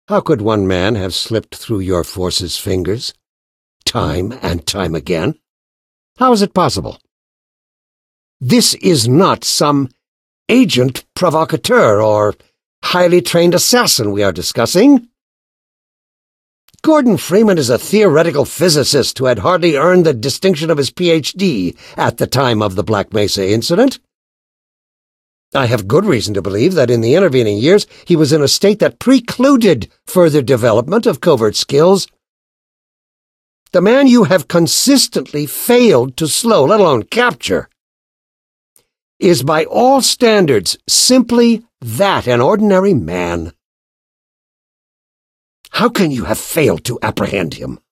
How could one man have slipped through your force's fingers, time and time again? How is it possible? This is not some agent provocateur or highly trained assassin we are discussing. Gordon Freeman is a theoretical physicist who had hardly earned the distinction of his Ph.D. at the time of the Black Mesa incident. I have good reason to believe that in the intervening years he was in a state that precluded further development of covert skills. The man you have consistently failed to slow, let alone capture, is by all standards simply that, an ordinary man. How can you have failed to apprehend him?